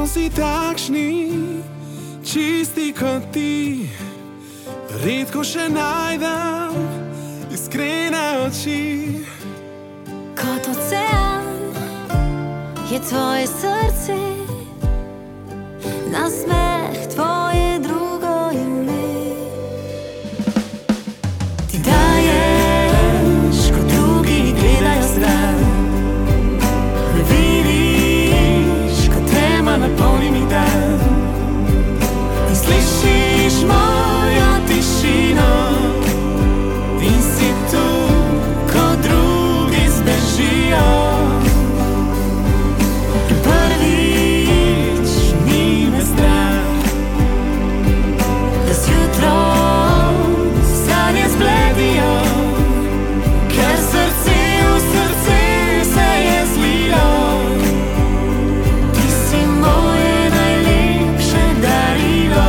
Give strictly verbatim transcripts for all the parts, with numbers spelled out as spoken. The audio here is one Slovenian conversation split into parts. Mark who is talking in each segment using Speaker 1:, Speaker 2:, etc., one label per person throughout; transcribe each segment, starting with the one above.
Speaker 1: vedno si takšni, čisti kot ti. Redko še najdem iskrene oči.
Speaker 2: Kot ocean je tvoje srce, nasmeh tvoje drugo ime. Ti daješ, ko drugi gledajo stran, ne vidiš, ko tema napolni mi dan. Ti slišiš mojo tišino in si tu, ko drugi zbežijo. Prvič ni me strah, da zjutraj sanje zbledijo, ker srce v srce se je zlilo. Ti si moje najlepše darilo.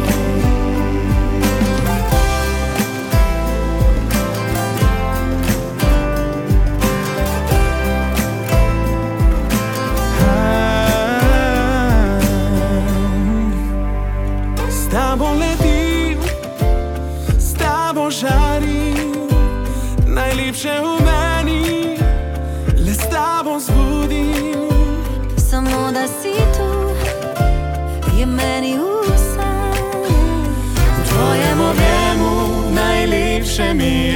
Speaker 2: S tabo letim, s tabo žarim, najlepše v meni le s tabo zbudim. Samo da si tu, je meni vse.
Speaker 1: V tvojem objemu najlepše mi